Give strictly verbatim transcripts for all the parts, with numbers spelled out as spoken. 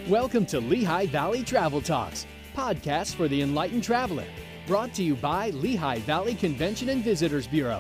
Welcome to Lehigh Valley Travel Talks, podcast for the enlightened traveler, brought to you by Lehigh Valley Convention and Visitors Bureau.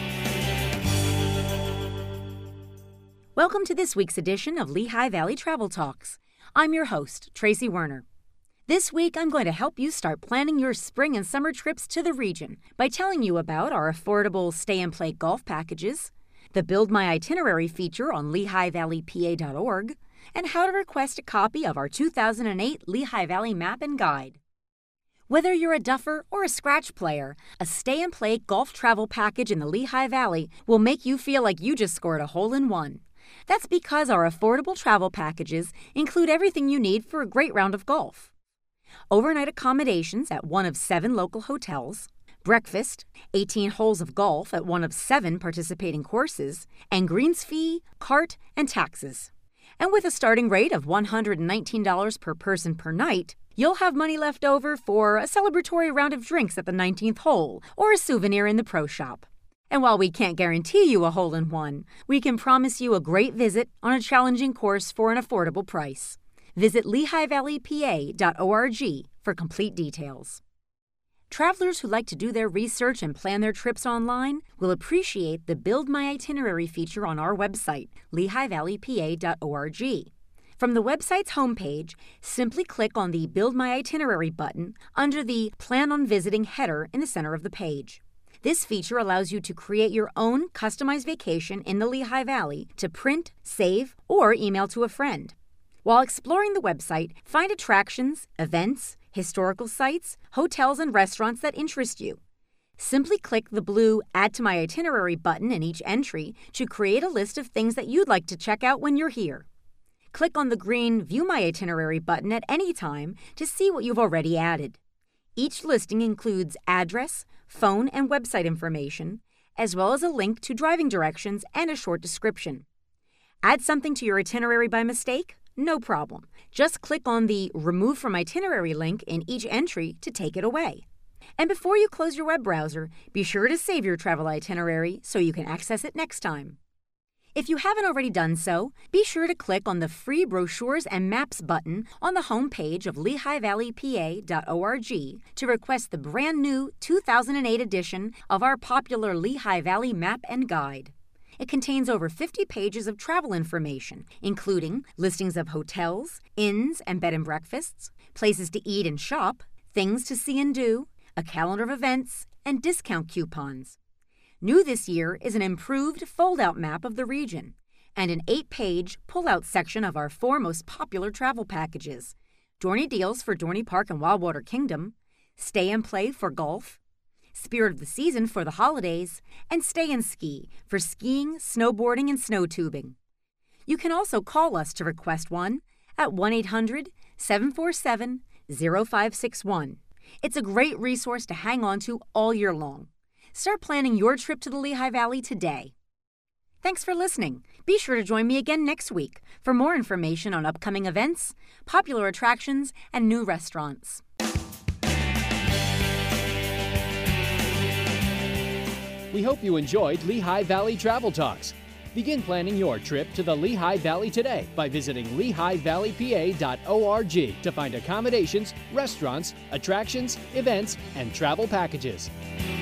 Welcome to this week's edition of Lehigh Valley Travel Talks. I'm your host, Tracy Werner. This week, I'm going to help you start planning your spring and summer trips to the region by telling you about our affordable stay-and-play golf packages, the Build My Itinerary feature on lehigh valley p a dot org, and how to request a copy of our two thousand eight Lehigh Valley Map and Guide. Whether you're a duffer or a scratch player, a stay-and-play golf travel package in the Lehigh Valley will make you feel like you just scored a hole-in-one. That's because our affordable travel packages include everything you need for a great round of golf. Overnight accommodations at one of seven local hotels, breakfast, eighteen holes of golf at one of seven participating courses, and greens fee, cart, and taxes. And with a starting rate of one hundred nineteen dollars per person per night, you'll have money left over for a celebratory round of drinks at the nineteenth hole or a souvenir in the pro shop. And while we can't guarantee you a hole-in-one, we can promise you a great visit on a challenging course for an affordable price. Visit lehigh valley p a dot org for complete details. Travelers who like to do their research and plan their trips online will appreciate the Build My Itinerary feature on our website, lehigh valley p a dot org. From the website's homepage, simply click on the Build My Itinerary button under the Plan on Visiting header in the center of the page. This feature allows you to create your own customized vacation in the Lehigh Valley to print, save, or email to a friend. While exploring the website, find attractions, events, historical sites, hotels, and restaurants that interest you. Simply click the blue Add to My Itinerary button in each entry to create a list of things that you'd like to check out when you're here. Click on the green View My Itinerary button at any time to see what you've already added. Each listing includes address, phone, and website information, as well as a link to driving directions and a short description. Add something to your itinerary by mistake? No problem. Just click on the Remove from Itinerary link in each entry to take it away. And before you close your web browser, be sure to save your travel itinerary so you can access it next time. If you haven't already done so, be sure to click on the Free Brochures and Maps button on the home page of lehigh valley p a dot org to request the brand new two thousand eight edition of our popular Lehigh Valley Map and Guide. It contains over fifty pages of travel information, including listings of hotels, inns and bed and breakfasts, places to eat and shop, things to see and do, a calendar of events, and discount coupons. New this year is an improved fold-out map of the region and an eight-page pull-out section of our four most popular travel packages: Dorney Deals for Dorney Park and Wildwater Kingdom, Stay and Play for golf, Spirit of the Season for the holidays, and Stay and Ski for skiing, snowboarding, and snow tubing. You can also call us to request one at one eight hundred seven four seven zero five six one. It's a great resource to hang on to all year long. Start planning your trip to the Lehigh Valley today. Thanks for listening. Be sure to join me again next week for more information on upcoming events, popular attractions, and new restaurants. We hope you enjoyed Lehigh Valley Travel Talks. Begin planning your trip to the Lehigh Valley today by visiting lehigh valley p a dot org to find accommodations, restaurants, attractions, events, and travel packages.